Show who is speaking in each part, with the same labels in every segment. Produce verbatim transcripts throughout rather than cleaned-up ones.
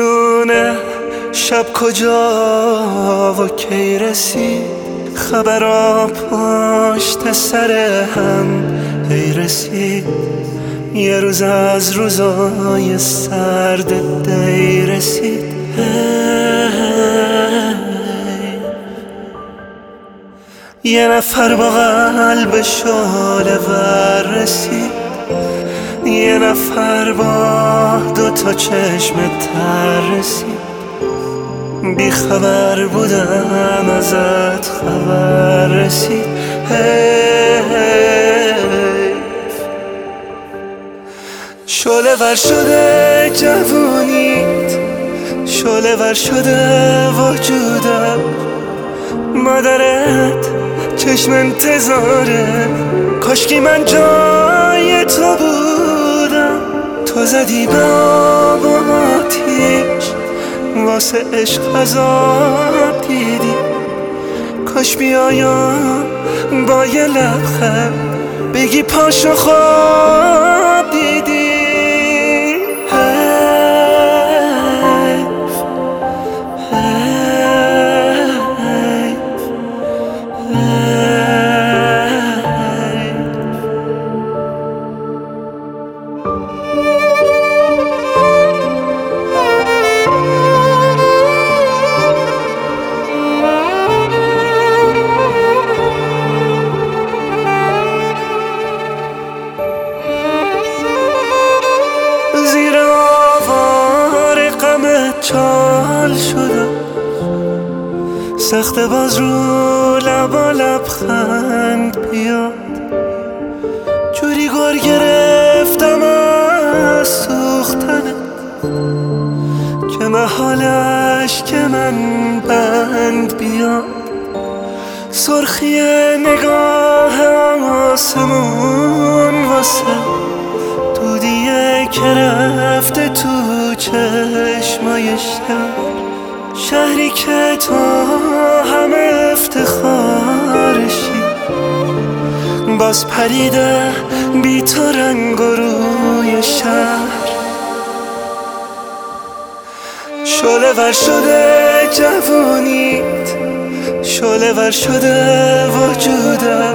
Speaker 1: میدونه شب کجا و کی رسید، خبرها پشت سر هم هی رسید. یه روز از روزای سرد دی رسید. یه نفر با قلب شعله ور رسید، یه نفر با دوتا چشم تر رسید. بی خبر بودم ازت خبر رسید. شعله ور شده جوونیت، شعله ور شده وجودم. مادرت چشم انتظاره، کاشکی من جای تو بودم. تو زدی به آب و آتیش، واسه عشق عذاب دیدی. کاش بیایم با یه لبخند بگی پاشو خواب دیدی. چال شدم سخت باز رو لبا لبخند بیاد. جوری گور گرفتم از سوختنت که محالش که من بند بیاد. سرخی نگاه آسمون واسه دودیه که رفته تو چشمای شهر. شهری که تو همه افتخارشی، باز پریده بی تو رنگ و روی شهر. شعله ور شده جوونیت، شعله ور شده وجودم.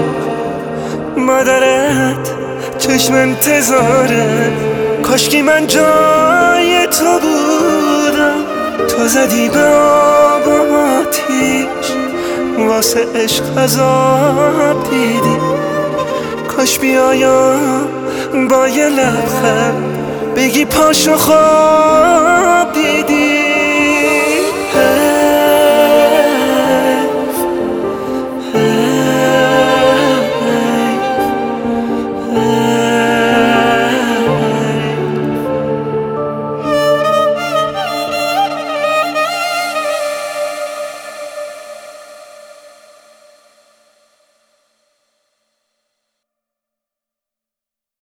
Speaker 1: مادرت چشم انتظاره، کاشکی من جای تو بودم. تو زدی به آب و آتیش، واسه عشق عذاب دیدی. کاش بیایم با یه لبخند بگی پاشو خواب